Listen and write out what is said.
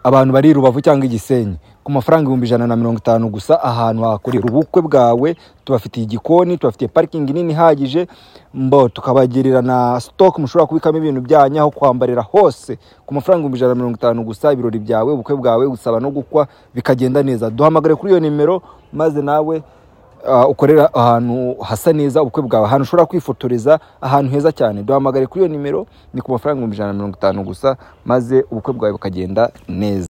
abantu bari Rubavu cyangwa Igisenyi ku mafaranga 150 gusa ahantu hakorera ubukwe bwawe. Tubafitiye igikoni, tubafitiye parking nini hagije, tukabagirira na stock mushobora kubikamo ibintu byanyu aho kwambarira hose ku mafaranga 150 gusa. Ibirori byawe, ubukwe bwawe, gusaba no gukwa bikagenda neza. Duhamagare kuri iyo nimero maze nawe ukorera ahantu hasa neza ubukwe bwawe, ahantu ushobora kwifotoreza, ahantu heza cyane. Duhamagare kuri iyo nimero, ni ku mafaranga 150 gusa maze ubukwe bwawe bukagenda neza.